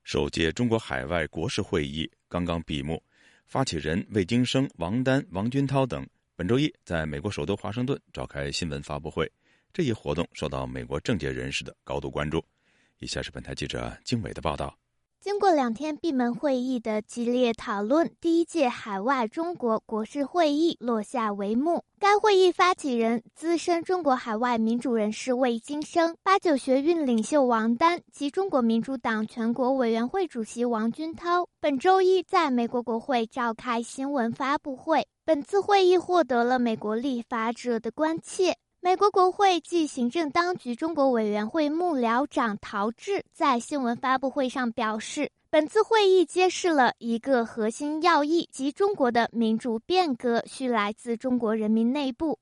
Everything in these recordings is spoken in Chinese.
首届中国海外国事会议刚刚闭幕，发起人魏京生、王丹、王军涛等本周一在美国首都华盛顿召开新闻发布会。这一活动受到美国政界人士的高度关注。以下是本台记者经纬的报道。 经过2天闭门会议的激烈讨论，第一届海外中国国事会议落下帷幕。该会议发起人、资深中国海外民主人士魏京生、89学运领袖王丹及中国民主党全国委员会主席王军涛本周一在美国国会召开新闻发布会。本次会议获得了美国立法者的关切。美国国会暨行政当局中国委员会幕僚长陶志在新闻发布会上表示，本次会议揭示了一个核心要义，即中国的民主变革需来自中国人民内部。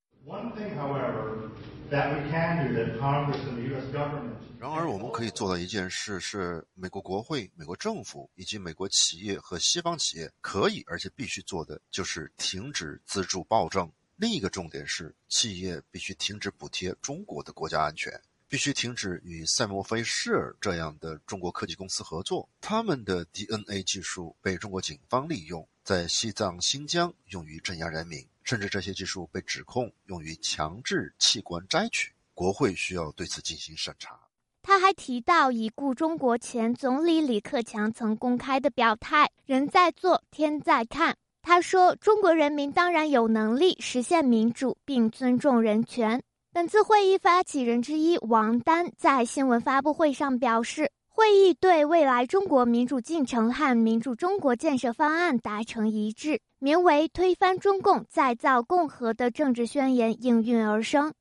然而我们可以做的一件事是，美国国会、美国政府以及美国企业和西方企业可以而且必须做的就是停止资助暴政。另一个重点是，企业必须停止补贴中国的国家安全，必须停止与赛默菲士尔这样的中国科技公司合作。他们的 DNA 技术被中国警方利用，在西藏、新疆用于镇压人民，甚至这些技术被指控用于强制器官摘取。国会需要对此进行审查。 他还提到，已故中国前总理李克强曾公开的表态，人在做，天在看。他说，中国人民当然有能力实现民主并尊重人权。本次会议发起人之一王丹在新闻发布会上表示，会议对未来中国民主进程和民主中国建设方案达成一致，名为推翻中共、再造共和的政治宣言应运而生。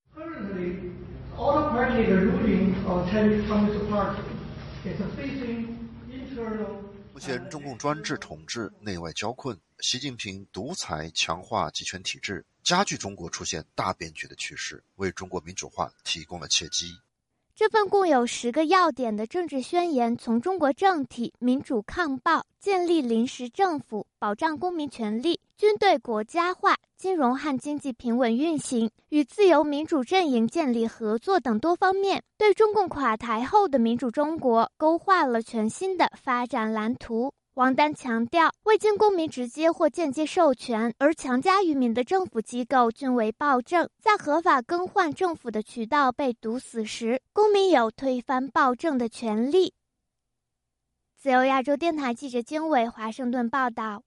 目前中共专制统治内外交困，习近平独裁强化集权体制，加剧中国出现大变局的趋势，为中国民主化提供了契机。 这份共有10个要点的政治宣言，从中国政体、民主抗暴、建立临时政府、保障公民权利、军队国家化、金融和经济平稳运行、与自由民主阵营建立合作等多方面，对中共垮台后的民主中国勾画了全新的发展蓝图。王丹强调，未经公民直接或间接授权而强加于民的政府机构均为暴政，在合法更换政府的渠道被堵死时，公民有推翻暴政的权利。自由亚洲电台记者经纬华盛顿报道。